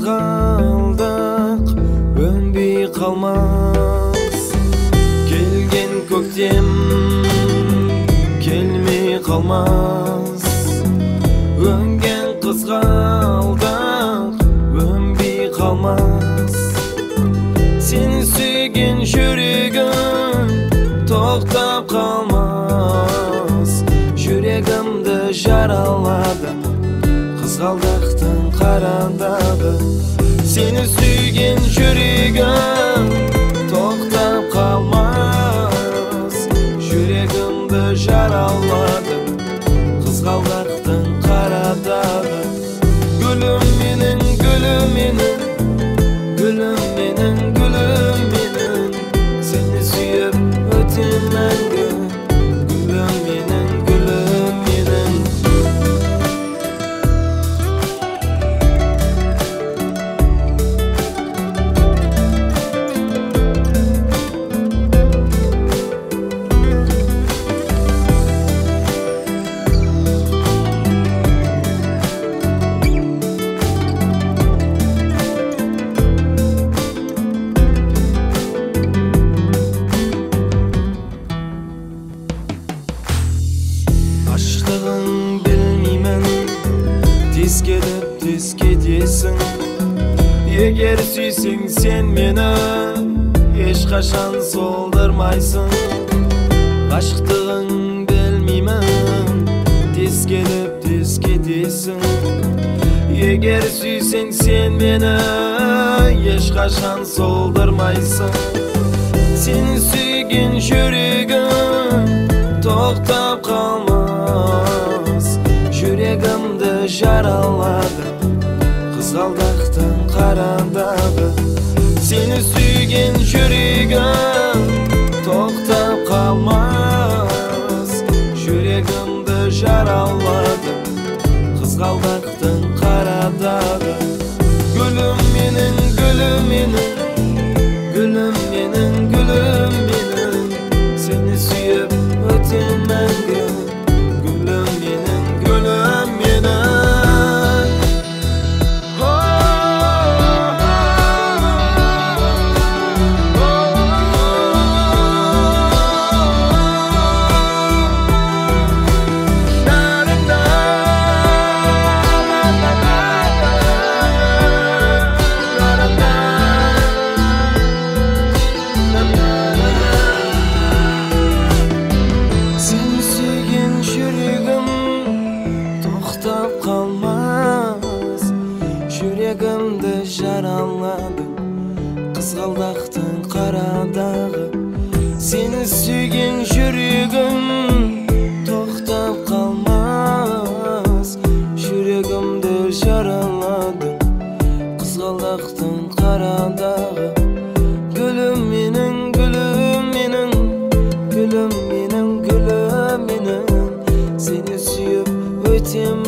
қызғалдақ өнбей қалмас. Келген көктем келмей қалмас. Өнген қызғалдақ өнбей қалмас. Сені сүйген жүрегім тоқтап қалмас. Жүрегімді жаралады қызғалдақтың қараңдағы. Сені сүйген жүрегім тоқтап қалмас. Жүрегімді жаралады қызғалдақтың қараңдағы. Гүлім менің, гүлім менің, гүлім менің, гүлім менің, сені сүйіп өтем мәңгі. Гүлім менің, гүлім менің. Аштығын білмеймін, тез келіп тез кетесің. Егер сүйсең сен мені, ешқашан солдырмайсың. Ғашықтығын білмеймін, тез келіп тез кетесің. Егер сүйсең сен мені, ешқашан солдырмайсың. Сені сүйген жүрегім тоқтап қалмас. Жүрегімді жаралады қызғалдақтың қараңдағы. Сені сүйген жүрегім тоқтап қалмас. Жүрегімді жаралады қызғалдақтың қараңдағы. Гүлім менің, гүлім менің, гүлім менің, гүлім менің, сені сүйіп өтем мәңгі. Гүлім менің, гүлім менің. Жүрегімді жаралады қызғалдақтың қараңдағы. Сені сүйген жүрегім тоқтап қалмас. Жүрегімді жаралады қызғалдақтың қараңдағы. Гүлім менің, гүлім менің, гүлім менің, гүлім менің, сені сүйіп өтем